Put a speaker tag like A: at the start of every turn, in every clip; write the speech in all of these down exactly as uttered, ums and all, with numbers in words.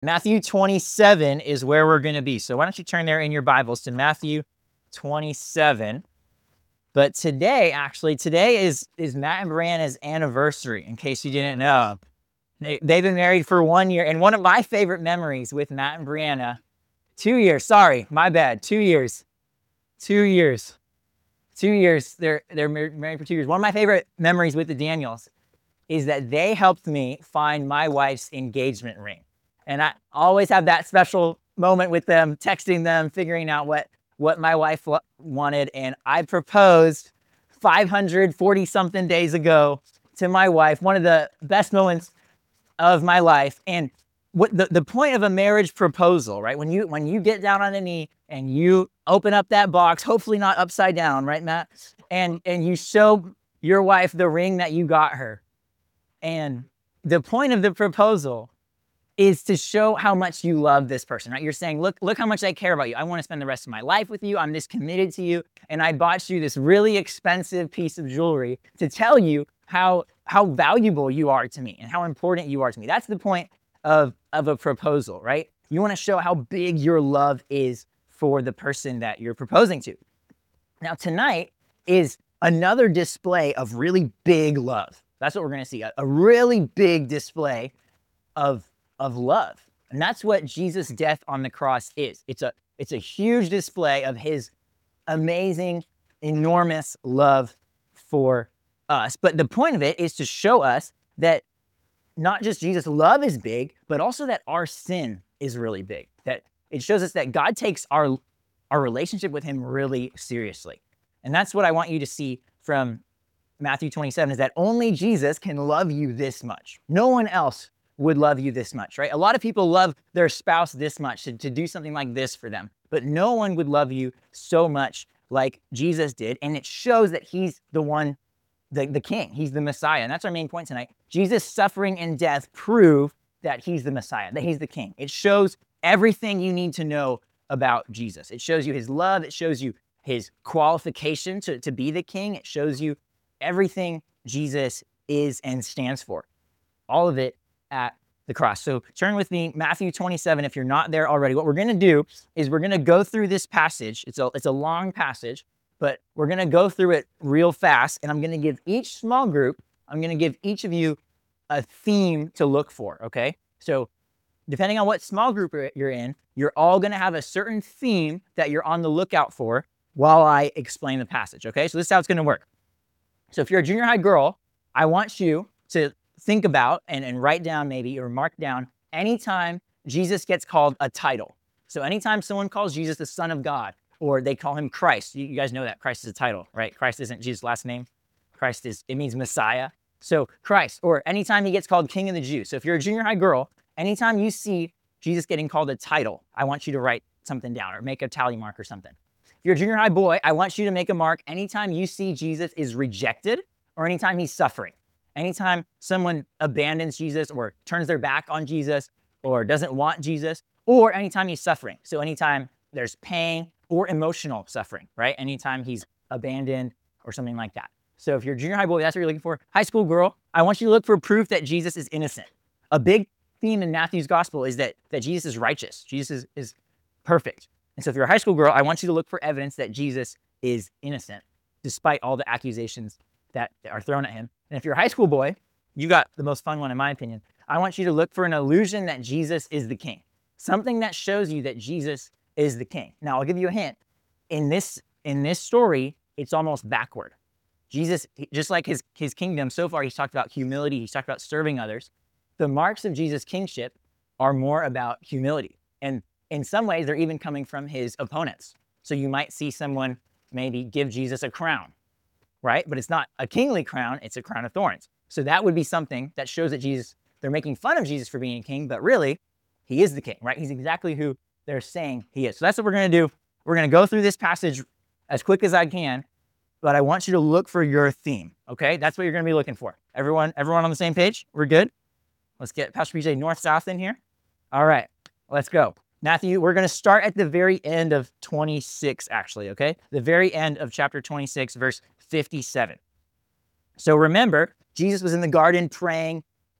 A: Matthew twenty-seven is where we're going to be. So why don't you turn there in your Bibles to Matthew twenty-seven. But today, actually, today is, is Matt and Brianna's anniversary, in case you didn't know. They, they've been married for one year. And one of my favorite memories with Matt and Brianna, two years, sorry, my bad, two years, two years, two years. They're, they're married for two years. One of my favorite memories with the Daniels is that they helped me find my wife's engagement ring. And I always have that special moment with them, texting them, figuring out what, what my wife wanted. And I proposed five hundred forty something days ago to my wife, one of the best moments of my life. And what the, the point of a marriage proposal, right? When you, when you get down on a knee and you open up that box, hopefully not upside down, right, Matt? And, and you show your wife the ring that you got her. And the point of the proposal is to show how much you love this person, right? You're saying, look, look how much I care about you. I want to spend the rest of my life with you. I'm this committed to you. And I bought you this really expensive piece of jewelry to tell you how, how valuable you are to me and how important you are to me. That's the point of, of a proposal, right? You want to show how big your love is for the person that you're proposing to. Now, tonight is another display of really big love. That's what we're going to see, a, a really big display of of love. And that's what Jesus' death on the cross is. It's a, it's a huge display of his amazing, enormous love for us. But the point of it is to show us that not just Jesus' love is big, but also that our sin is really big. That it shows us that God takes our, our relationship with him really seriously. And that's what I want you to see from Matthew twenty-seven, is that only Jesus can love you this much. No one else would love you this much, right? A lot of people love their spouse this much, to, to do something like this for them, but no one would love you so much like Jesus did. And it shows that he's the one, the, the king, he's the Messiah. And that's our main point tonight. Jesus' suffering and death prove that he's the Messiah, that he's the king. It shows everything you need to know about Jesus. It shows you his love. It shows you his qualification to, to be the king. It shows you everything Jesus is and stands for. All of it at the cross. So turn with me, Matthew twenty-seven, if you're not there already. What we're going to do is we're going to go through this passage. It's a, it's a long passage, but we're going to go through it real fast. And I'm going to give each small group, I'm going to give each of you a theme to look for, okay? So depending on what small group you're in, you're all going to have a certain theme that you're on the lookout for while I explain the passage, okay? So this is how it's going to work. So if you're a junior high girl, I want you to think about and, and write down maybe or mark down anytime Jesus gets called a title. So anytime someone calls Jesus the Son of God, or they call him Christ, you, you guys know that Christ is a title, right? Christ isn't Jesus' last name. Christ is, it means Messiah. So Christ, or anytime he gets called King of the Jews. So if you're a junior high girl, anytime you see Jesus getting called a title, I want you to write something down or make a tally mark or something. If you're a junior high boy, I want you to make a mark anytime you see Jesus is rejected or anytime he's suffering. Anytime someone abandons Jesus or turns their back on Jesus or doesn't want Jesus, or anytime he's suffering. So anytime there's pain or emotional suffering, right? Anytime he's abandoned or something like that. So if you're a junior high boy, that's what you're looking for. High school girl, I want you to look for proof that Jesus is innocent. A big theme in Matthew's gospel is that, that Jesus is righteous. Jesus is, is perfect. And so if you're a high school girl, I want you to look for evidence that Jesus is innocent, despite all the accusations that are thrown at him. And if you're a high school boy, you got the most fun one in my opinion. I want you to look for an illusion that Jesus is the king. Something that shows you that Jesus is the king. Now, I'll give you a hint. In this, in this story, it's almost backward. Jesus, just like his, his kingdom, so far he's talked about humility, he's talked about serving others. The marks of Jesus' kingship are more about humility. And in some ways, they're even coming from his opponents. So you might see someone maybe give Jesus a crown, right? But it's not a kingly crown, it's a crown of thorns. So that would be something that shows that Jesus, they're making fun of Jesus for being a king, but really, he is the king, right? He's exactly who they're saying he is. So that's what we're going to do. We're going to go through this passage as quick as I can, but I want you to look for your theme, okay? That's what you're going to be looking for. Everyone, everyone on the same page? We're good? Let's get Pastor P J north-south in here. All right, let's go. Matthew, we're going to start at the very end of twenty-six, actually, okay? The very end of chapter twenty-six, verse fifty-seven. So remember, Jesus was in the garden praying,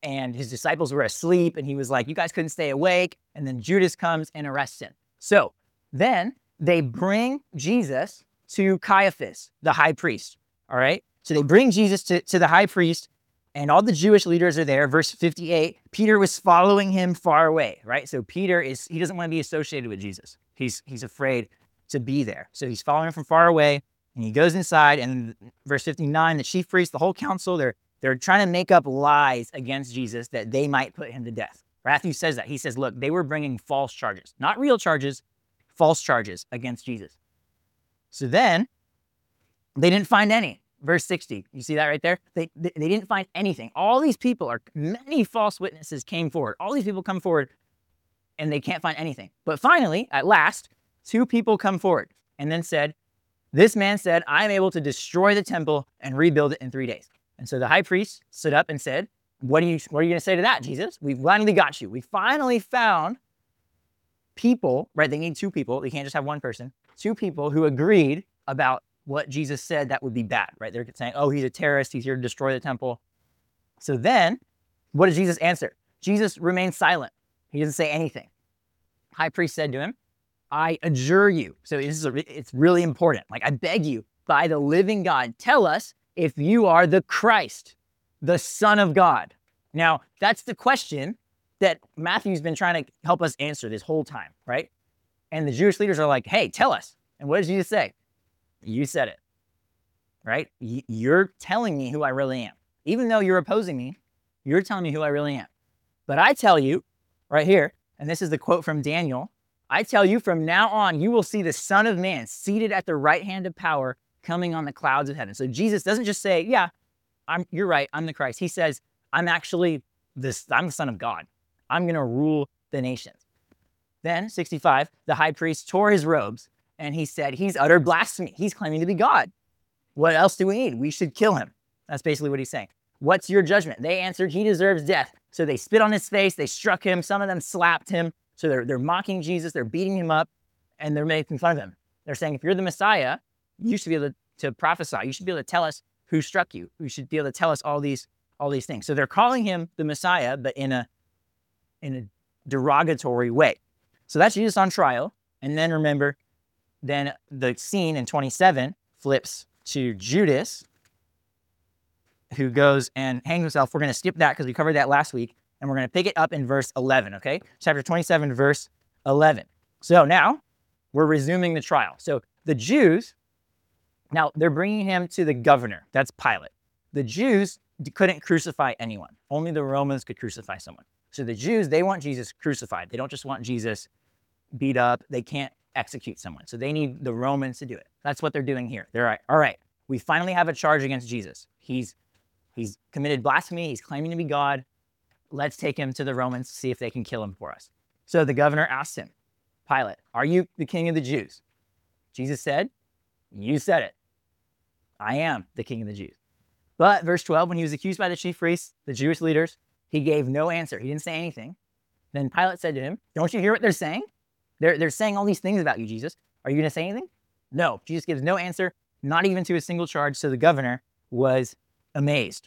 A: and his disciples were asleep, and he was like, you guys couldn't stay awake. And then Judas comes and arrests him. So then they bring Jesus to Caiaphas, the high priest. All right. So they bring Jesus to, to the high priest, and all the Jewish leaders are there. Verse fifty-eight, Peter was following him far away, right? So Peter is, he doesn't want to be associated with Jesus. He's, he's afraid to be there. So he's following him from far away, and he goes inside, and verse fifty-nine, the chief priests, the whole council, they're, they're trying to make up lies against Jesus that they might put him to death. Matthew says that. He says, look, they were bringing false charges, not real charges, false charges against Jesus. So then they didn't find any. Verse sixty, you see that right there? They, they, they didn't find anything. All these people are, many false witnesses came forward. All these people come forward and they can't find anything. But finally, at last, two people come forward and then said, this man said, I am able to destroy the temple and rebuild it in three days. And so the high priest stood up and said, what, do you, what are you going to say to that, Jesus? We finally got you. We finally found people, right? They need two people. They can't just have one person. Two people who agreed about what Jesus said that would be bad, right? They're saying, oh, he's a terrorist. He's here to destroy the temple. So then what does Jesus answer? Jesus remains silent. He doesn't say anything. High priest said to him, I adjure you. So this is a, it's really important. Like, I beg you, by the living God, tell us if you are the Christ, the Son of God. Now, that's the question that Matthew's been trying to help us answer this whole time, right? And the Jewish leaders are like, hey, tell us. And what does Jesus say? You said it, right? You're telling me who I really am. Even though you're opposing me, you're telling me who I really am. But I tell you, right here, and this is the quote from Daniel, I tell you, from now on, you will see the Son of Man seated at the right hand of power, coming on the clouds of heaven. So Jesus doesn't just say, yeah, I'm, you're right, I'm the Christ. He says, I'm actually this, I'm the Son of God. I'm going to rule the nations. Then, sixty-five, the high priest tore his robes, and he said, he's uttered blasphemy. He's claiming to be God. What else do we need? We should kill him. That's basically what he's saying. What's your judgment? They answered, he deserves death. So they spit on his face. They struck him. Some of them slapped him. So they're, they're mocking Jesus. They're beating him up, and they're making fun of him. They're saying, if you're the Messiah, you should be able to, to prophesy. You should be able to tell us who struck you. You should be able to tell us all these, all these things. So they're calling him the Messiah, but in a, in a derogatory way. So that's Jesus on trial. And then remember, then the scene in twenty-seven flips to Judas, who goes and hangs himself. We're going to skip that because we covered that last week, and we're going to pick it up in verse eleven, okay? Chapter twenty-seven, verse eleven. So now we're resuming the trial. So the Jews, now they're bringing him to the governor. That's Pilate. The Jews couldn't crucify anyone. Only the Romans could crucify someone. So the Jews, they want Jesus crucified. They don't just want Jesus beat up. They can't execute someone. So they need the Romans to do it. That's what they're doing here. They're like, all right, we finally have a charge against Jesus. He's he's committed blasphemy. He's claiming to be God. Let's take him to the Romans to see if they can kill him for us. So the governor asked him, Pilate, are you the king of the Jews? Jesus said, you said it. I am the king of the Jews. But verse twelve, when he was accused by the chief priests, the Jewish leaders, he gave no answer. He didn't say anything. Then Pilate said to him, don't you hear what they're saying? They're, they're saying all these things about you, Jesus. Are you going to say anything? No. Jesus gives no answer, not even to a single charge. So the governor was amazed.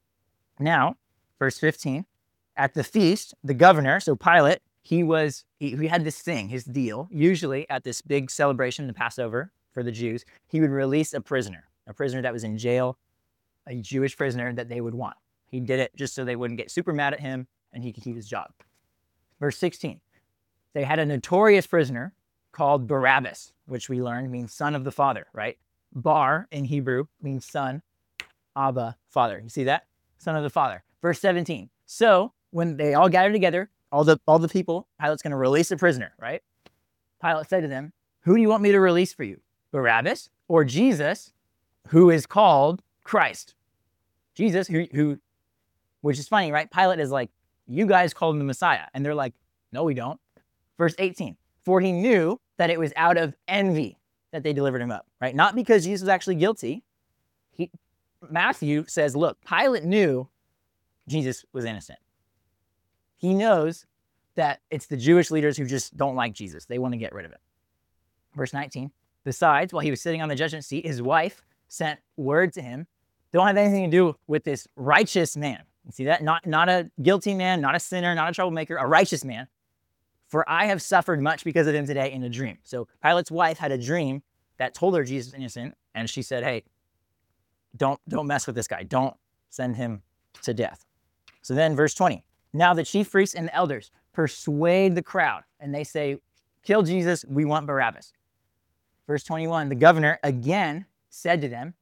A: Now, verse fifteen, at the feast, the governor, so Pilate, he was, he, he had this thing, his deal. Usually at this big celebration, the Passover for the Jews, he would release a prisoner, a prisoner that was in jail, a Jewish prisoner that they would want. He did it just so they wouldn't get super mad at him and he could keep his job. Verse sixteen, they had a notorious prisoner called Barabbas, which we learned means son of the father, right? Bar in Hebrew means son, Abba, father. You see that? Son of the father. Verse seventeen. So when they all gathered together, all the all the people, Pilate's going to release a prisoner, right? Pilate said to them, who do you want me to release for you? Barabbas or Jesus, who is called Christ? Jesus, who, who, which is funny, right? Pilate is like, you guys called him the Messiah. And they're like, no, we don't. Verse eighteen, for he knew that it was out of envy that they delivered him up, right? Not because Jesus was actually guilty. He, Matthew says, look, Pilate knew Jesus was innocent. He knows that it's the Jewish leaders who just don't like Jesus. They want to get rid of him. Verse nineteen, besides, while he was sitting on the judgment seat, his wife sent word to him, don't have anything to do with this righteous man, You see that? Not, not a guilty man, not a sinner, not a troublemaker, a righteous man. For I have suffered much because of him today in a dream. So Pilate's wife had a dream that told her Jesus is innocent, and she said, hey, don't, don't mess with this guy. Don't send him to death. So then verse twenty, now the chief priests and the elders persuade the crowd, and they say, kill Jesus, we want Barabbas. Verse twenty-one, the governor again said to them,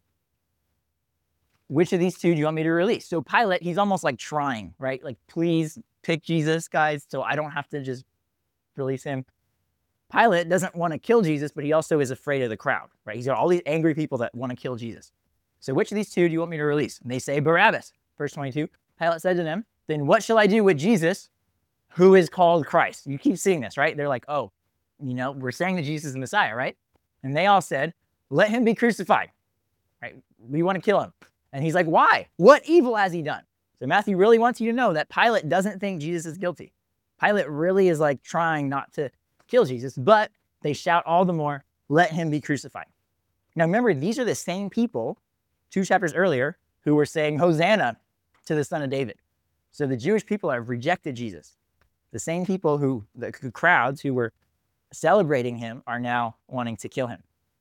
A: which of these two do you want me to release? So Pilate, he's almost like trying, right? Like, please pick Jesus, guys, so I don't have to just release him. Pilate doesn't want to kill Jesus, but he also is afraid of the crowd, right? He's got all these angry people that want to kill Jesus. So which of these two do you want me to release? And they say Barabbas. Verse twenty-two, Pilate said to them, then what shall I do with Jesus, who is called Christ? You keep seeing this, right? They're like, oh, you know, we're saying that Jesus is the Messiah, right? And they all said, let him be crucified, right? We want to kill him. And he's like, why? What evil has he done? So Matthew really wants you to know that Pilate doesn't think Jesus is guilty. Pilate really is like trying not to kill Jesus, but they shout all the more, let him be crucified. Now remember, these are the same people two chapters earlier who were saying, Hosanna to the Son of David. So the Jewish people have rejected Jesus. The same people who, the crowds who were celebrating him are now wanting to kill him.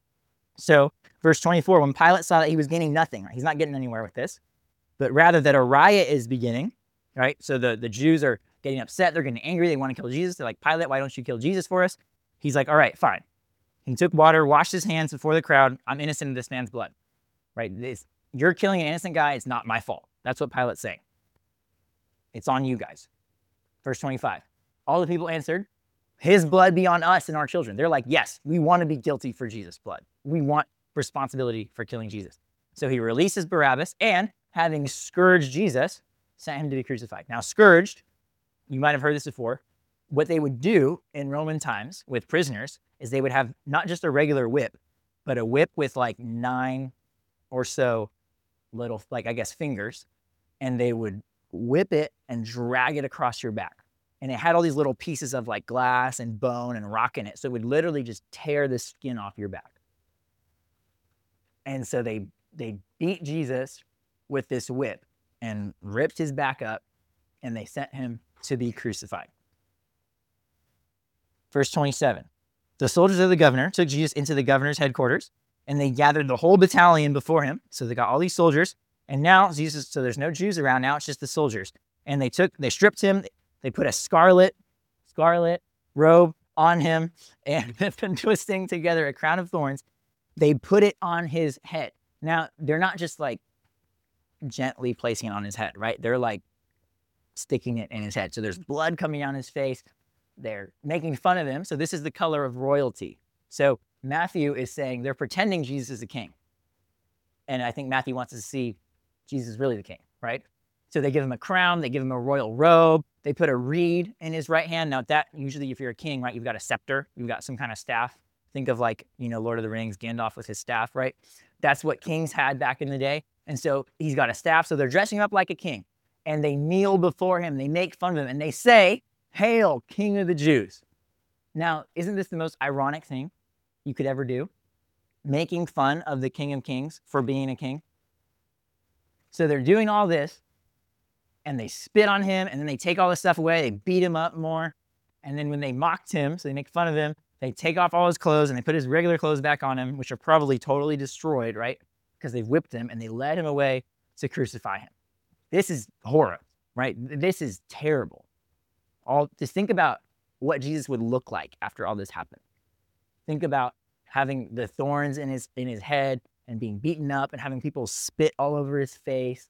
A: So verse twenty-four, when Pilate saw that he was gaining nothing, right? He's not getting anywhere with this, but rather that a riot is beginning, right? So the, the Jews are getting upset. They're getting angry. They want to kill Jesus. They're like, Pilate, why don't you kill Jesus for us? He's like, all right, fine. He took water, washed his hands before the crowd. I'm innocent of this man's blood, right? This, you're killing an innocent guy. It's not my fault. That's what Pilate's saying. It's on you guys. Verse twenty-five, all the people answered, his blood be on us and our children. They're like, yes, we want to be guilty for Jesus' blood. We want responsibility for killing Jesus. So he releases Barabbas and, having scourged Jesus, sent him to be crucified. Now, scourged, you might have heard this before, what they would do in Roman times with prisoners is they would have not just a regular whip, but a whip with like nine or so little, like I guess, fingers, and they would whip it and drag it across your back. And it had all these little pieces of like glass and bone and rock in it. So it would literally just tear the skin off your back. And so they, they beat Jesus with this whip and ripped his back up, and they sent him to be crucified. Verse twenty-seven, the soldiers of the governor took Jesus into the governor's headquarters, and they gathered the whole battalion before him. So they got all these soldiers, and now Jesus, so there's no Jews around, now it's just the soldiers. And they took, they stripped him, they put a scarlet, scarlet robe on him, and been twisting together a crown of thorns. They put it on his head. Now, they're not just like gently placing it on his head, right? They're like sticking it in his head. So there's blood coming down his face. They're making fun of him. So this is the color of royalty. So Matthew is saying they're pretending Jesus is a king. And I think Matthew wants us to see Jesus is really the king, right? So they give him a crown, they give him a royal robe, they put a reed in his right hand. Now that, usually if you're a king, right, you've got a scepter, you've got some kind of staff. Think of like, you know, Lord of the Rings, Gandalf with his staff, right? That's what kings had back in the day. And so he's got a staff, so they're dressing him up like a king. And they kneel before him, they make fun of him, and they say, "Hail, King of the Jews." Now, isn't this the most ironic thing you could ever do? Making fun of the King of Kings for being a king. So they're doing all this, and they spit on him, and then they take all this stuff away, they beat him up more. And then when they mocked him, so they make fun of him, they take off all his clothes and they put his regular clothes back on him, which are probably totally destroyed, right? Because they've whipped him, and they led him away to crucify him. This is horror, right? This is terrible. All, just think about what Jesus would look like after all this happened. Think about having the thorns in his, in his head and being beaten up and having people spit all over his face.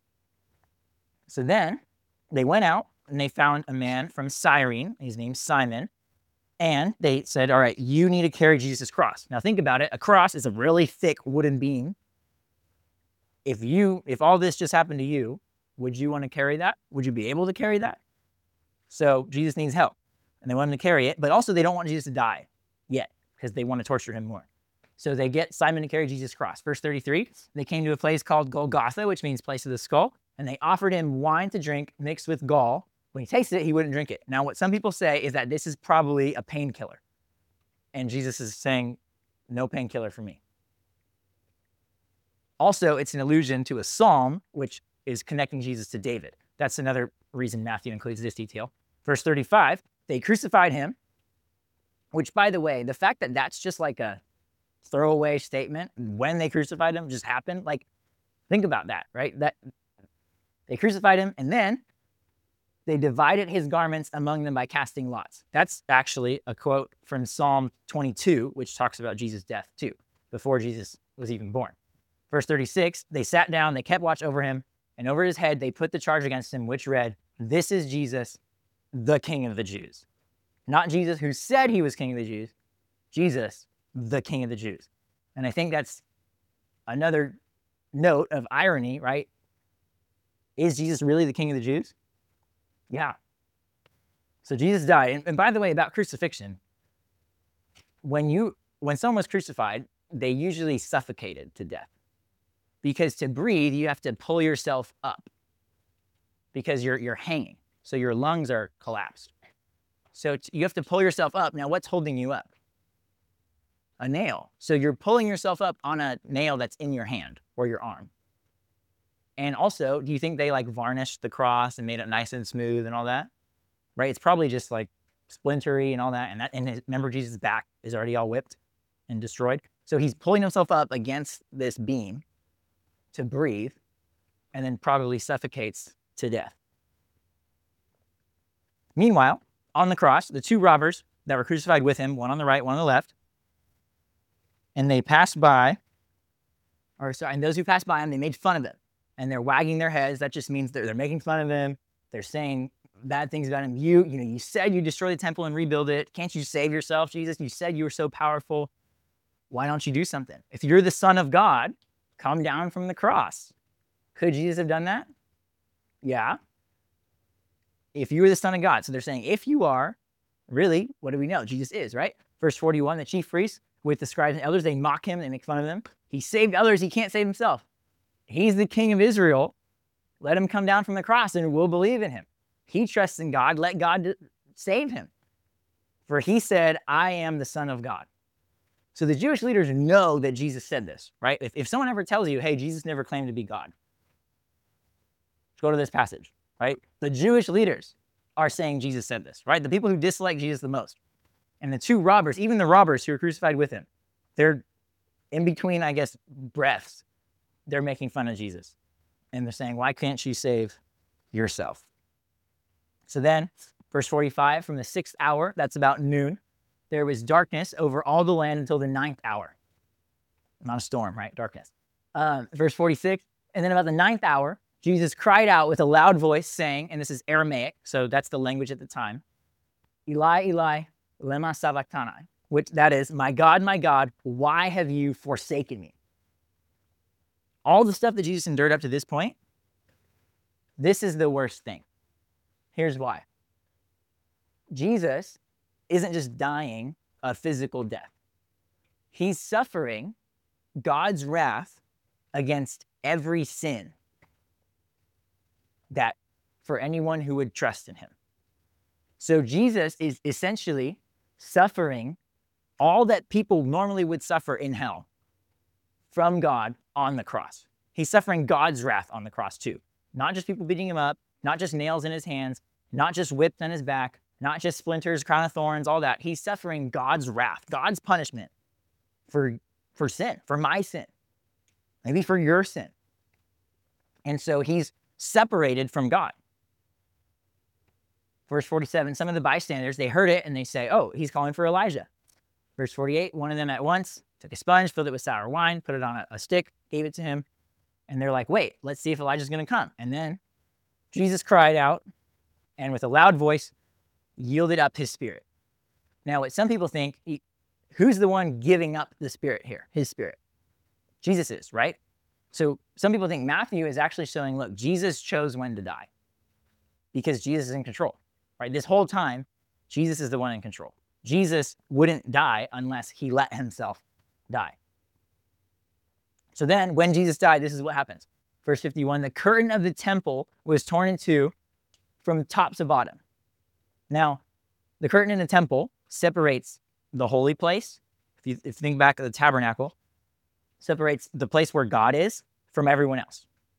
A: So then they went out and they found a man from Cyrene. His name's Simon. And they said, all right, you need to carry Jesus' cross. Now think about it. A cross is a really thick wooden beam. If you, if all this just happened to you, would you want to carry that? Would you be able to carry that? So Jesus needs help. And they want him to carry it, but also they don't want Jesus to die yet because they want to torture him more. So they get Simon to carry Jesus' cross. Verse thirty-three, they came to a place called Golgotha, which means place of the skull, and they offered him wine to drink mixed with gall. When he tasted it, he wouldn't drink it. Now, what some people say is that this is probably a painkiller. And Jesus is saying, no painkiller for me. Also, it's an allusion to a psalm, which is connecting Jesus to David. That's another reason Matthew includes this detail. Verse thirty-five, they crucified him, which, by the way, the fact that that's just like a throwaway statement when they crucified him just happened. Like, think about that, right? That they crucified him, and then they divided his garments among them by casting lots. That's actually a quote from Psalm twenty-two, which talks about Jesus' death too, before Jesus was even born. Verse thirty-six, they sat down, they kept watch over him, and over his head they put the charge against him, which read, "This is Jesus, the King of the Jews." Not Jesus who said he was King of the Jews, Jesus, the King of the Jews. And I think that's another note of irony, right? Is Jesus really the King of the Jews? Yeah. So Jesus died. And, and by the way, about crucifixion, when you when someone was crucified, they usually suffocated to death. Because to breathe, you have to pull yourself up because you're you're hanging. So your lungs are collapsed. So t- you have to pull yourself up. Now, what's holding you up? A nail. So you're pulling yourself up on a nail that's in your hand or your arm. And also, do you think they like varnished the cross and made it nice and smooth and all that? Right? It's probably just like splintery and all that. And that, and his, remember, Jesus' back is already all whipped and destroyed. So he's pulling himself up against this beam to breathe, and then probably suffocates to death. Meanwhile, on the cross, the two robbers that were crucified with him, one on the right, one on the left, and they passed by, or sorry, and those who passed by him, they made fun of him. And they're wagging their heads. That just means they're, they're making fun of him. They're saying bad things about him. You, you know, you said you destroy the temple and rebuild it. Can't you save yourself, Jesus? You said you were so powerful. Why don't you do something? If you're the Son of God, come down from the cross. Could Jesus have done that? Yeah. If you were the Son of God. So they're saying, if you are, really, what do we know? Jesus is, right? Verse forty-one, the chief priests with the scribes and elders, they mock him, they make fun of him. He saved others, he can't save himself. He's the King of Israel. Let him come down from the cross and we'll believe in him. He trusts in God. Let God save him. For he said, I am the Son of God. So the Jewish leaders know that Jesus said this, right? If, if someone ever tells you, hey, Jesus never claimed to be God, go to this passage, right? The Jewish leaders are saying Jesus said this, right? The people who dislike Jesus the most. And the two robbers, even the robbers who were crucified with him, they're in between, I guess, breaths. They're making fun of Jesus. And they're saying, why can't you save yourself? So then, verse forty-five, from the sixth hour, that's about noon, there was darkness over all the land until the ninth hour. Not a storm, right? Darkness. Um, verse forty-six, and then about the ninth hour, Jesus cried out with a loud voice saying, and this is Aramaic, so that's the language at the time, Eli, Eli, lema sabachthani, which that is, my God, my God, why have you forsaken me? All the stuff that Jesus endured up to this point, this is the worst thing. Here's why. Jesus isn't just dying a physical death. He's suffering God's wrath against every sin that for anyone who would trust in him. So Jesus is essentially suffering all that people normally would suffer in hell from God on the cross. He's suffering God's wrath on the cross too. Not just people beating him up, not just nails in his hands, not just whips on his back, not just splinters, crown of thorns, all that. He's suffering God's wrath, God's punishment for, for sin, for my sin, maybe for your sin. And so he's separated from God. Verse forty-seven, some of the bystanders, they heard it and they say, oh, he's calling for Elijah. Verse forty-eight, one of them at once took a sponge, filled it with sour wine, put it on a, a stick, gave it to him. And they're like, wait, let's see if Elijah's going to come. And then Jesus cried out and with a loud voice yielded up his spirit. Now, what some people think, he, who's the one giving up the spirit here? His spirit. Jesus is, right? So some people think Matthew is actually showing, look, Jesus chose when to die because Jesus is in control, right? This whole time, Jesus is the one in control. Jesus wouldn't die unless he let himself die. So then when Jesus died, this is what happens. Verse fifty-one, the curtain of the temple was torn in two from top to bottom. Now, the curtain in the temple separates the holy place. If you, if you think back to the tabernacle, separates the place where God is from everyone else.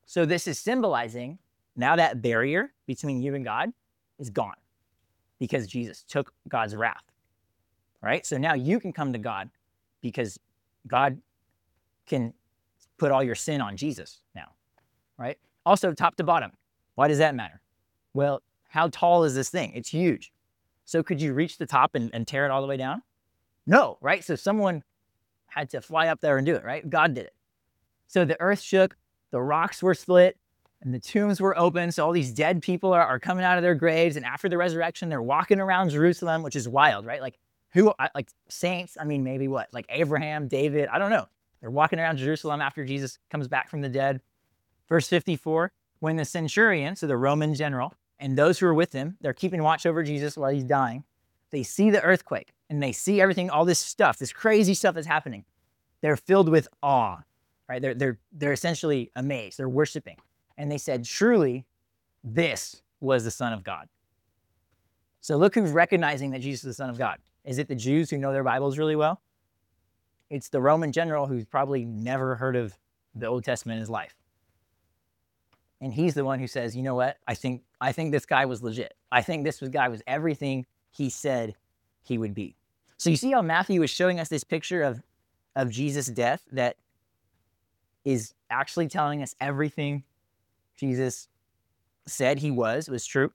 A: So this is symbolizing now that barrier between you and God is gone because Jesus took God's wrath, right? So now you can come to God because God can put all your sin on Jesus now, right? Also, top to bottom. Why does that matter? Well, how tall is this thing? It's huge. So could you reach the top and, and tear it all the way down? No, right? So someone had to fly up there and do it, right? God did it. So the earth shook, the rocks were split, and the tombs were open. So all these dead people are, are coming out of their graves. And after the resurrection, they're walking around Jerusalem, which is wild, right? Like who, like saints, I mean, maybe what? Like Abraham, David, I don't know. They're walking around Jerusalem after Jesus comes back from the dead. Verse fifty-four, when the centurion, so the Roman general, and those who are with him, they're keeping watch over Jesus while he's dying. They see the earthquake and they see everything, all this stuff, this crazy stuff that's happening. They're filled with awe, right? They're, they're, they're essentially amazed. They're worshiping. And they said, truly, this was the Son of God. So look who's recognizing that Jesus is the Son of God. Is it the Jews who know their Bibles really well? It's the Roman general who's probably never heard of the Old Testament in his life. And he's the one who says, you know what? I think, I think this guy was legit. I think this was, guy was everything he said he would be. So you see how Matthew is showing us this picture of, of Jesus' death that is actually telling us everything Jesus said he was, was true.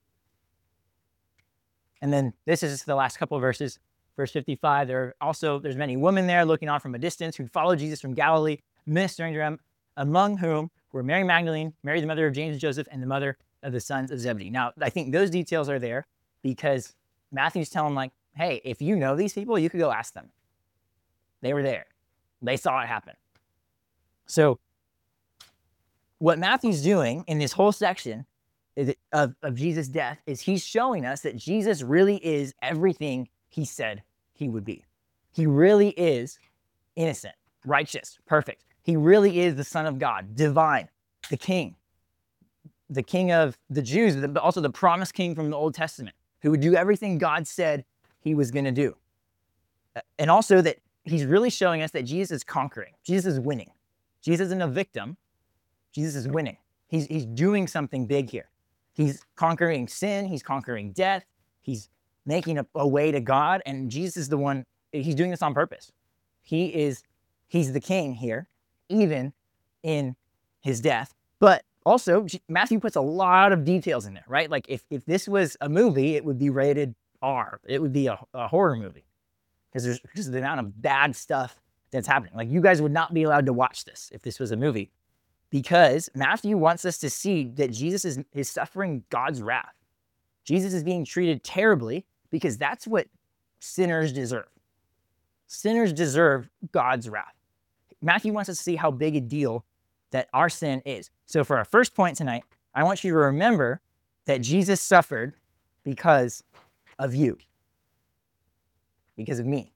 A: And then this is the last couple of verses. Verse fifty-five, there are also, there's many women there looking on from a distance who followed Jesus from Galilee, ministering to him, among whom were Mary Magdalene, Mary the mother of James and Joseph, and the mother of the sons of Zebedee. Now, I think those details are there because Matthew's telling like, hey, if you know these people, you could go ask them. They were there. They saw it happen. So what Matthew's doing in this whole section of, of Jesus' death is he's showing us that Jesus really is everything he said he would be. He really is innocent, righteous, perfect. He really is the Son of God, divine, the King, the King of the Jews, but also the promised King from the Old Testament, who would do everything God said he was going to do. And also that he's really showing us that Jesus is conquering. Jesus is winning. Jesus isn't a victim. Jesus is winning. He's, he's doing something big here. He's conquering sin. He's conquering death. He's making a, a way to God. And Jesus is the one, he's doing this on purpose. He is, he's the king here, even in his death. But also, Matthew puts a lot of details in there, right? Like if, if this was a movie, it would be rated R. It would be a, a horror movie because there's just the amount of bad stuff that's happening. Like you guys would not be allowed to watch this if this was a movie because Matthew wants us to see that Jesus is, is suffering God's wrath. Jesus is being treated terribly because that's what sinners deserve. Sinners deserve God's wrath. Matthew wants us to see how big a deal that our sin is. So for our first point tonight, I want you to remember that Jesus suffered because of you, because of me.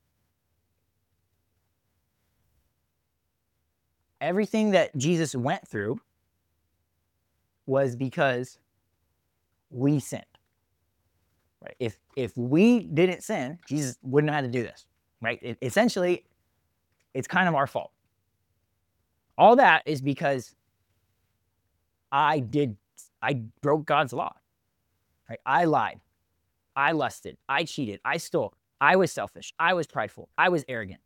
A: Everything that Jesus went through was because we sinned. Right? If, if we didn't sin, Jesus wouldn't have had to do this. Right? It, essentially, it's kind of our fault. All that is because I did, I broke God's law. Right? I lied. I lusted. I cheated. I stole. I was selfish. I was prideful. I was arrogant.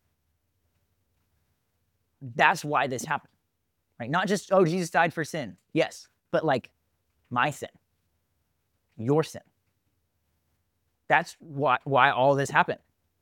A: That's why this happened. Right? Not just, oh, Jesus died for sin. Yes. But like my sin. Your sin. That's why, why all this happened.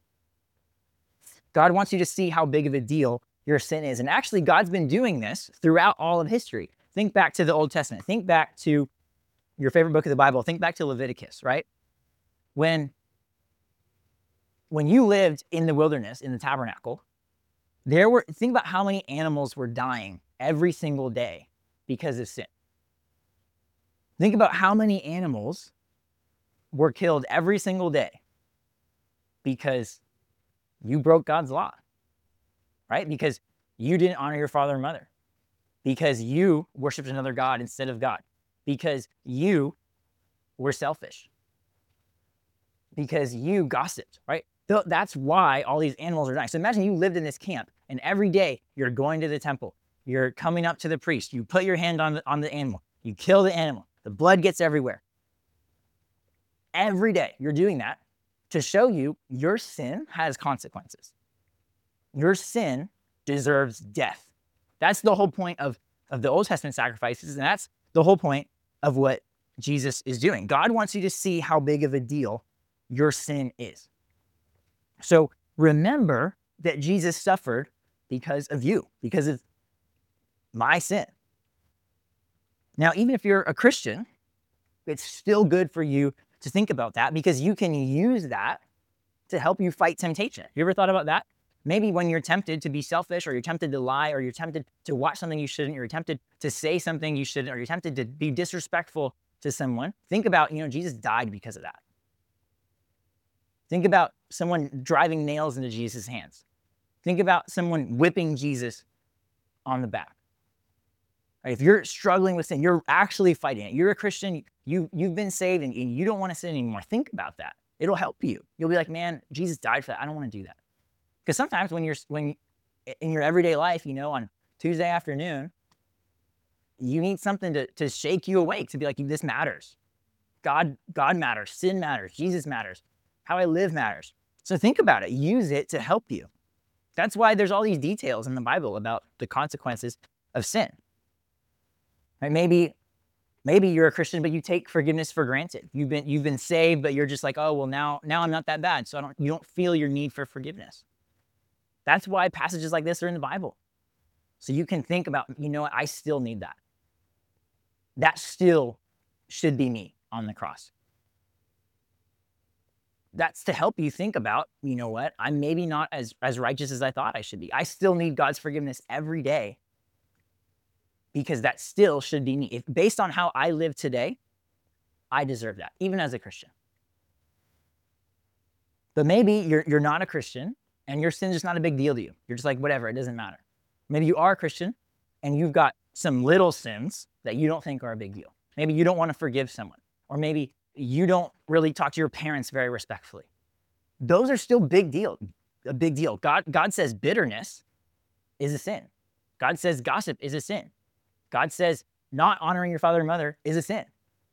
A: God wants you to see how big of a deal your sin is. And actually, God's been doing this throughout all of history. Think back to the Old Testament. Think back to your favorite book of the Bible. Think back to Leviticus, right? When, when you lived in the wilderness, in the tabernacle, there were, think about how many animals were dying every single day because of sin. Think about how many animals were killed every single day because you broke God's law, right? Because you didn't honor your father and mother, because you worshiped another God instead of God, because you were selfish, because you gossiped, right? That's why all these animals are dying. So imagine you lived in this camp and every day you're going to the temple, You're coming up to the priest. You put your hand on the, on the animal. You kill the animal. The blood gets everywhere. Every day you're doing that to show you your sin has consequences. Your sin deserves death. That's the whole point of, of the Old Testament sacrifices, and that's the whole point of what Jesus is doing. God wants you to see how big of a deal your sin is. So remember that Jesus suffered because of you, because of my sin. Now, even if you're a Christian, it's still good for you to think about that, because you can use that to help you fight temptation. You ever thought about that? Maybe when you're tempted to be selfish, or you're tempted to lie, or you're tempted to watch something you shouldn't, or you're tempted to say something you shouldn't, or you're tempted to be disrespectful to someone, think about, you know, Jesus died because of that. Think about someone driving nails into Jesus' hands. Think about someone whipping Jesus on the back. If you're struggling with sin, you're actually fighting it. You're a Christian, you, you've been saved, and you don't want to sin anymore. Think about that. It'll help you. You'll be like, man, Jesus died for that. I don't want to do that. Because sometimes when you're when in your everyday life, you know, on Tuesday afternoon, you need something to, to shake you awake, to be like, this matters. God, God matters. Sin matters. Jesus matters. How I live matters. So think about it. Use it to help you. That's why there's all these details in the Bible about the consequences of sin. Right? Maybe, maybe you're a Christian, but you take forgiveness for granted. You've been you've been saved, but you're just like, oh well, now now I'm not that bad, so I don't you don't feel your need for forgiveness. That's why passages like this are in the Bible. So you can think about, you know what, I still need that. That still should be me on the cross. That's to help you think about, you know what, I'm maybe not as, as righteous as I thought I should be. I still need God's forgiveness every day, because that still should be me. If, based on how I live today, I deserve that, even as a Christian. But maybe you're, you're not a Christian, and your sin's just not a big deal to you. You're just like, whatever, it doesn't matter. Maybe you are a Christian, and you've got some little sins that you don't think are a big deal. Maybe you don't want to forgive someone, or maybe you don't really talk to your parents very respectfully. Those are still big deal, a big deal. God, God says bitterness is a sin. God says gossip is a sin. God says not honoring your father and mother is a sin.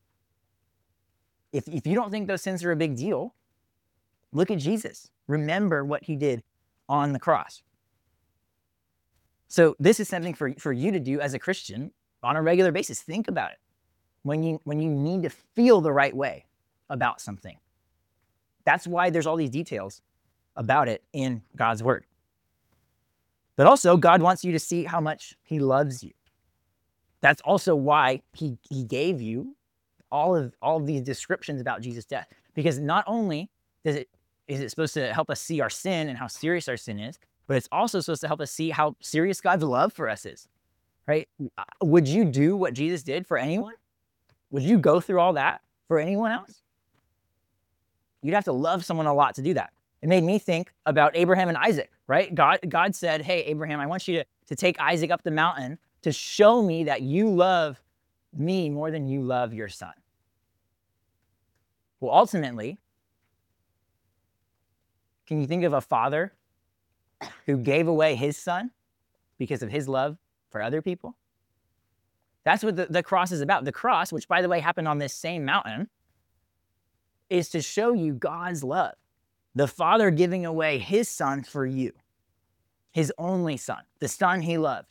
A: If, if you don't think those sins are a big deal, look at Jesus. Remember what he did on the cross. So this is something for, for you to do as a Christian on a regular basis. Think about it. When you, when you need to feel the right way about something. That's why there's all these details about it in God's word. But also, God wants you to see how much he loves you. That's also why he, he gave you all of, all of these descriptions about Jesus' death. Because not only does it, is it supposed to help us see our sin and how serious our sin is, but it's also supposed to help us see how serious God's love for us is. Right? Would you do what Jesus did for anyone? Would you go through all that for anyone else? You'd have to love someone a lot to do that. It made me think about Abraham and Isaac, right? God, God said, hey, Abraham, I want you to, to take Isaac up the mountain to show me that you love me more than you love your son. Well, ultimately, can you think of a father who gave away his son because of his love for other people? That's what the, the cross is about. The cross, which by the way happened on this same mountain, is to show you God's love. The Father giving away his son for you, his only son, the son he loved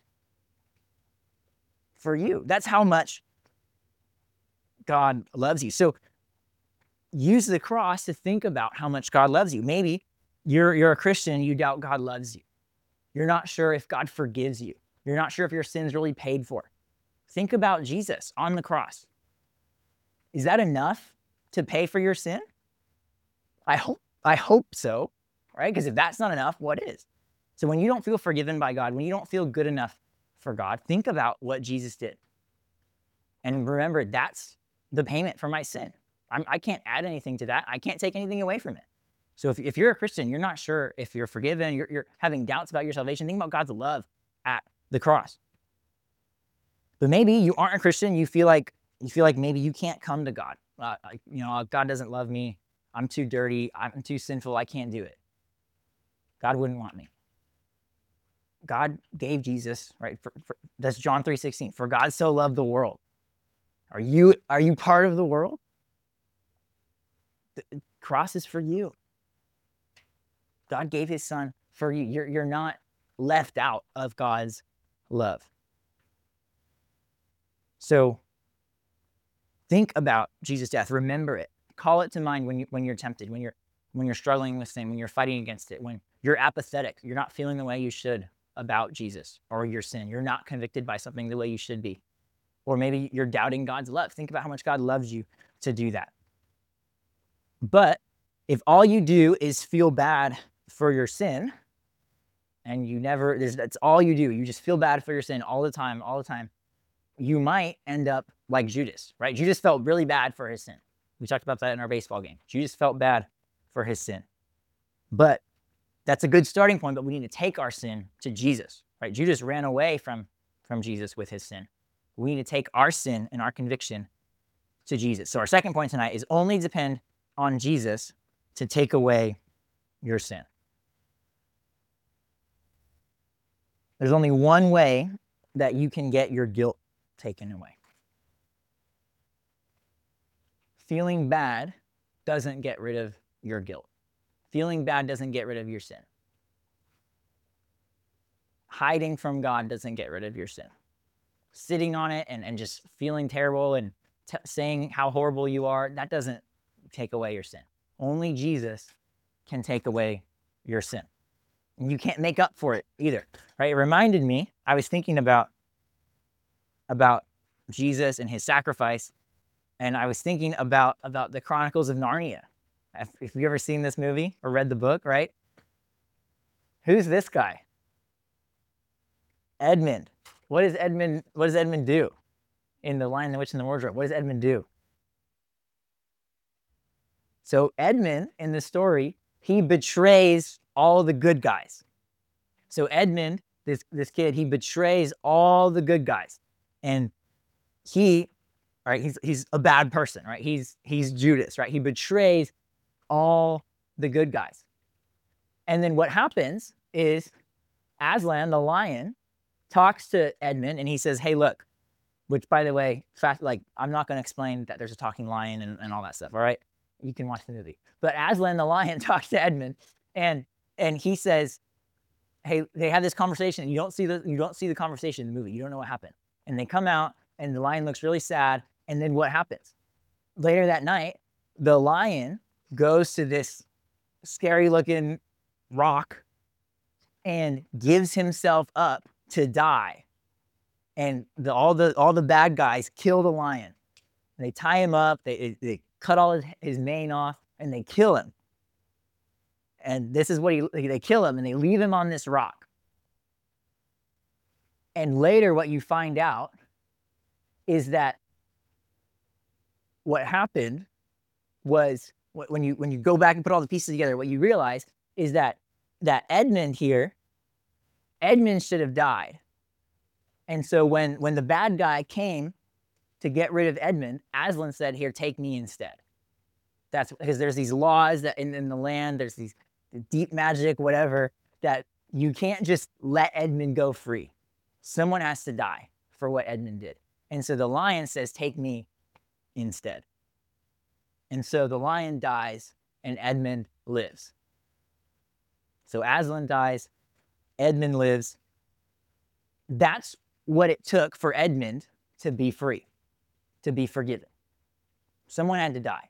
A: for you. That's how much God loves you. So use the cross to think about how much God loves you. Maybe you're, you're a Christian and you doubt God loves you. You're not sure if God forgives you. You're not sure if your sin's really paid for. Think about Jesus on the cross. Is that enough to pay for your sin? I hope, I hope so, right? Because if that's not enough, what is? So when you don't feel forgiven by God, when you don't feel good enough for God, think about what Jesus did. And remember, that's the payment for my sin. I'm, I can't add anything to that. I can't take anything away from it. So if, if you're a Christian, you're not sure if you're forgiven, you're, you're having doubts about your salvation, think about God's love at the cross. But maybe you aren't a Christian. You feel like you feel like maybe you can't come to God. Uh, you know, God doesn't love me. I'm too dirty. I'm too sinful. I can't do it. God wouldn't want me. God gave Jesus, right? For, for, that's John three sixteen. For God so loved the world. Are you, are you part of the world? The cross is for you. God gave his son for you. You're, you're not left out of God's love. So think about Jesus' death. Remember it. Call it to mind when, you, when you're tempted, when you're, when you're struggling with sin, when you're fighting against it, when you're apathetic, you're not feeling the way you should about Jesus or your sin. You're not convicted by something the way you should be. Or maybe you're doubting God's love. Think about how much God loves you to do that. But if all you do is feel bad for your sin, and you never, that's all you do, you just feel bad for your sin all the time, all the time, you might end up like Judas, right? Judas felt really bad for his sin. We talked about that in our baseball game. Judas felt bad for his sin. But that's a good starting point, but we need to take our sin to Jesus, right? Judas ran away from, from Jesus with his sin. We need to take our sin and our conviction to Jesus. So our second point tonight is only depend on Jesus to take away your sin. There's only one way that you can get your guilt taken away. Feeling bad doesn't get rid of your guilt. Feeling bad doesn't get rid of your sin. Hiding from God doesn't get rid of your sin. Sitting on it and, and just feeling terrible and t- saying how horrible you are, that doesn't take away your sin. Only Jesus can take away your sin. And you can't make up for it either, right? It reminded me, I was thinking about, about Jesus and his sacrifice, and I was thinking about, about the Chronicles of Narnia. If, if you've ever seen this movie or read the book, right? Who's this guy? Edmund. What does Edmund, what does Edmund do in The Lion, the Witch, and the Wardrobe? What does Edmund do? So Edmund, in the story, he betrays all the good guys. So Edmund, this, this kid, he betrays all the good guys. And he, right, he's, he's a bad person, right? He's, he's Judas, right? He betrays all the good guys. And then what happens is Aslan, the lion, talks to Edmund and he says, hey, look, which by the way, fact, like, I'm not going to explain that there's a talking lion and, and all that stuff, all right? You can watch the movie. But Aslan, the lion, talks to Edmund and, and he says, hey, they have this conversation. You don't see the, you don't see the conversation in the movie. You don't know what happened. And they come out and the lion looks really sad. And then what happens? Later that night, the lion goes to this scary looking rock and gives himself up to die. And the, all the all the bad guys kill the lion. And they tie him up, they, they cut all his, his mane off, and they kill him. And this is what he, they kill him, and they leave him on this rock. And later what you find out is that what happened was, when you, when you go back and put all the pieces together, what you realize is that, that Edmund here, Edmund should have died. And so when, when the bad guy came to get rid of Edmund, Aslan said, here, take me instead. That's because there's these laws that in, in the land, there's these deep magic, whatever, that you can't just let Edmund go free. Someone has to die for what Edmund did. And so the lion says, take me instead. And so the lion dies and Edmund lives. So Aslan dies, Edmund lives. That's what it took for Edmund to be free, to be forgiven. Someone had to die.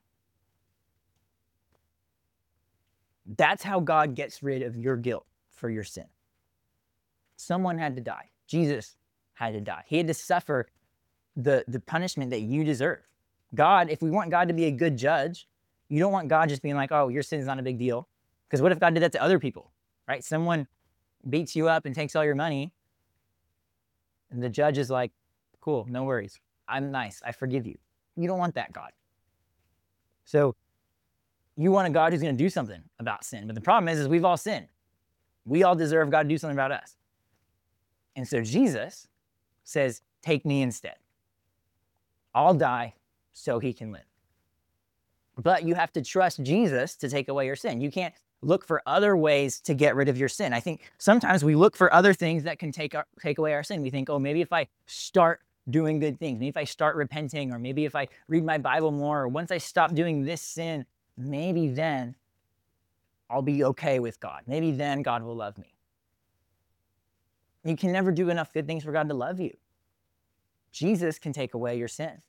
A: That's how God gets rid of your guilt for your sin. Someone had to die. Jesus had to die. He had to suffer the, the punishment that you deserve. God, if we want God to be a good judge, you don't want God just being like, oh, your sin is not a big deal. Because what if God did that to other people, right? Someone beats you up and takes all your money, and the judge is like, cool, no worries. I'm nice. I forgive you. You don't want that God. So you want a God who's going to do something about sin. But the problem is, is we've all sinned. We all deserve God to do something about us. And so Jesus says, take me instead. I'll die so he can live. But you have to trust Jesus to take away your sin. You can't, look for other ways to get rid of your sin. I think sometimes we look for other things that can take our, take away our sin. We think, oh, maybe if I start doing good things, maybe if I start repenting, or maybe if I read my Bible more, or once I stop doing this sin, maybe then I'll be okay with God. Maybe then God will love me. You can never do enough good things for God to love you. Jesus can take away your sin.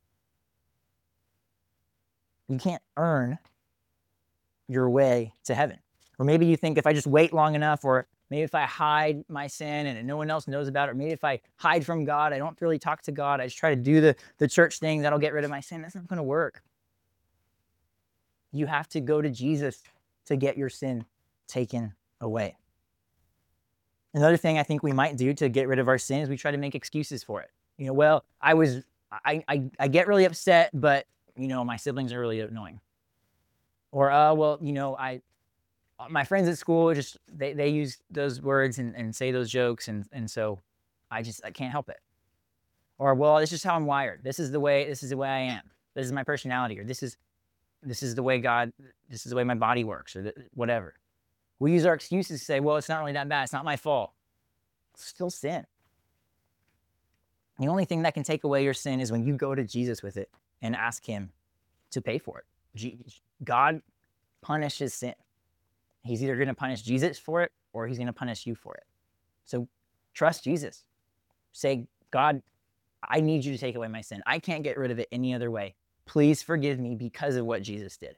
A: You can't earn your way to heaven. Or maybe you think if I just wait long enough, or maybe if I hide my sin and no one else knows about it, or maybe if I hide from God, I don't really talk to God, I just try to do the, the church thing, that'll get rid of my sin. That's not going to work. You have to go to Jesus to get your sin taken away. Another thing I think we might do to get rid of our sin is we try to make excuses for it. You know, well, I was, I, I, I get really upset, but, you know, my siblings are really annoying. Or, uh, well, you know, I, my friends at school, just, they, they use those words and, and say those jokes. And, and so I just, I can't help it. Or, well, this is how I'm wired. This is the way, this is the way I am. This is my personality. Or this is, this is the way God, this is the way my body works, or the, whatever. We use our excuses to say, well, it's not really that bad. It's not my fault. It's still sin. The only thing that can take away your sin is when you go to Jesus with it and ask him to pay for it. God punishes sin. He's either going to punish Jesus for it, or he's going to punish you for it. So trust Jesus. Say, God, I need you to take away my sin. I can't get rid of it any other way. Please forgive me because of what Jesus did.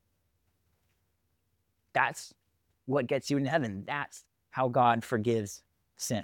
A: That's what gets you into heaven. That's how God forgives sin.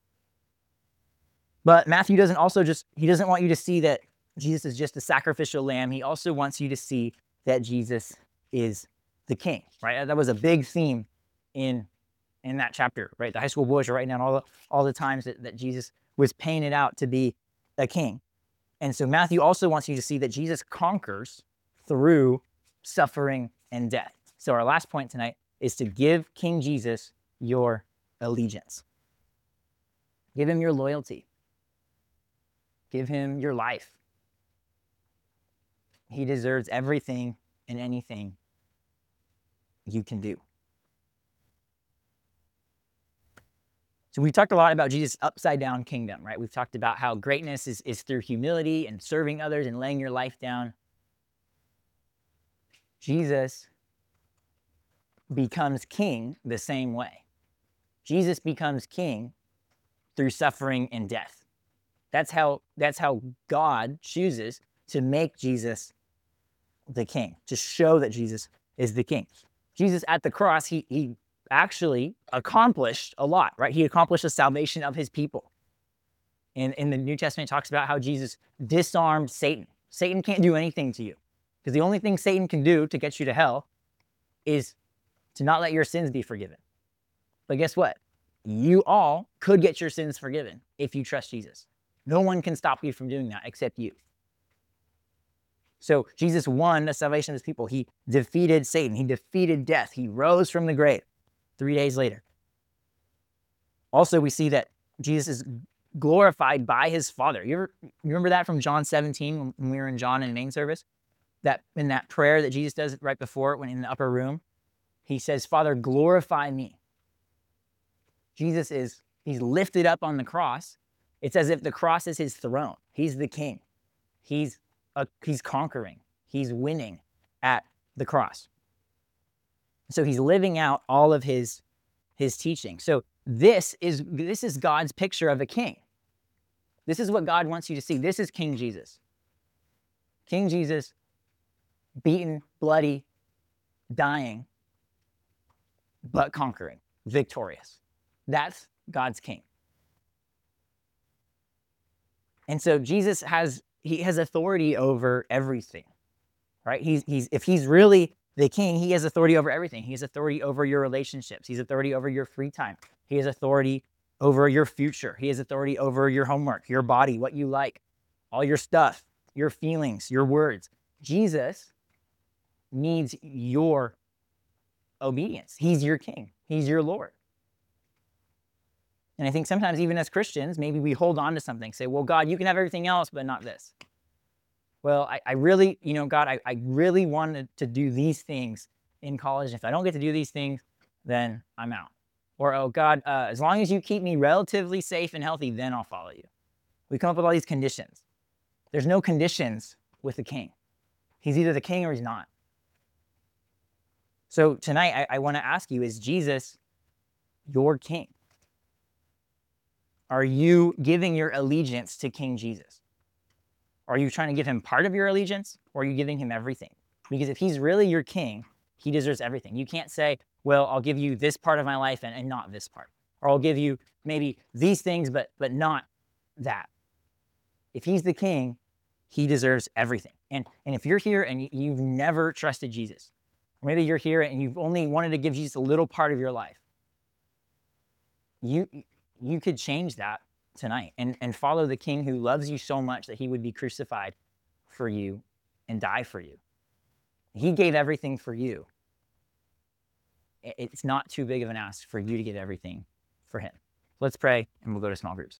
A: But Matthew doesn't also just, he doesn't want you to see that Jesus is just a sacrificial lamb. He also wants you to see that Jesus is the king, right? That was a big theme in, in that chapter, right? The high school boys are writing down all the, all the times that, that Jesus was painted out to be a king. And so Matthew also wants you to see that Jesus conquers through suffering and death. So our last point tonight is to give King Jesus your allegiance. Give him your loyalty. Give him your life. He deserves everything and anything you can do. So we talked a lot about Jesus' upside down kingdom, right? We've talked about how greatness is, is through humility and serving others and laying your life down. Jesus becomes king the same way. Jesus becomes king through suffering and death. That's how, that's how God chooses to make Jesus the king, to show that Jesus is the king. Jesus at the cross, he, he actually accomplished a lot, right? He accomplished the salvation of his people. And in the New Testament, it talks about how Jesus disarmed Satan. Satan can't do anything to you, because the only thing Satan can do to get you to hell is to not let your sins be forgiven. But guess what? You all could get your sins forgiven if you trust Jesus. No one can stop you from doing that except you. So Jesus won the salvation of his people. He defeated Satan. He defeated death. He rose from the grave three days later. Also, we see that Jesus is glorified by his Father. You ever you remember that from John seventeen when we were in John in main service? That in that prayer that Jesus does right before, when in the upper room, he says, Father, glorify me. Jesus is, he's lifted up on the cross. It's as if the cross is his throne. He's the king. He's, a, he's conquering. He's winning at the cross. So he's living out all of his, his teaching. So this is, this is God's picture of a king. This is what God wants you to see. This is King Jesus. King Jesus, beaten, bloody, dying, but conquering, victorious. That's God's king. And so Jesus has, he has authority over everything, right? He's, he's, if he's really the king, he has authority over everything. He has authority over your relationships. He has authority over your free time. He has authority over your future. He has authority over your homework, your body, what you like, all your stuff, your feelings, your words. Jesus needs your obedience. He's your king. He's your Lord. And I think sometimes even as Christians, maybe we hold on to something, say, well, God, you can have everything else, but not this. Well, I, I really, you know, God, I, I really wanted to do these things in college. If I don't get to do these things, then I'm out. Or, oh God, uh, as long as you keep me relatively safe and healthy, then I'll follow you. We come up with all these conditions. There's no conditions with the king. He's either the king or he's not. So tonight, I, I want to ask you, is Jesus your king? Are you giving your allegiance to King Jesus? Are you trying to give him part of your allegiance, or are you giving him everything? Because if he's really your king, he deserves everything. You can't say, well, I'll give you this part of my life and, and not this part. Or I'll give you maybe these things, but, but not that. If he's the king, he deserves everything. And, and if you're here and you've never trusted Jesus, or maybe you're here and you've only wanted to give Jesus a little part of your life, you, you could change that tonight and, and follow the king who loves you so much that he would be crucified for you and die for you. He gave everything for you. It's not too big of an ask for you to give everything for him. Let's pray and we'll go to small groups.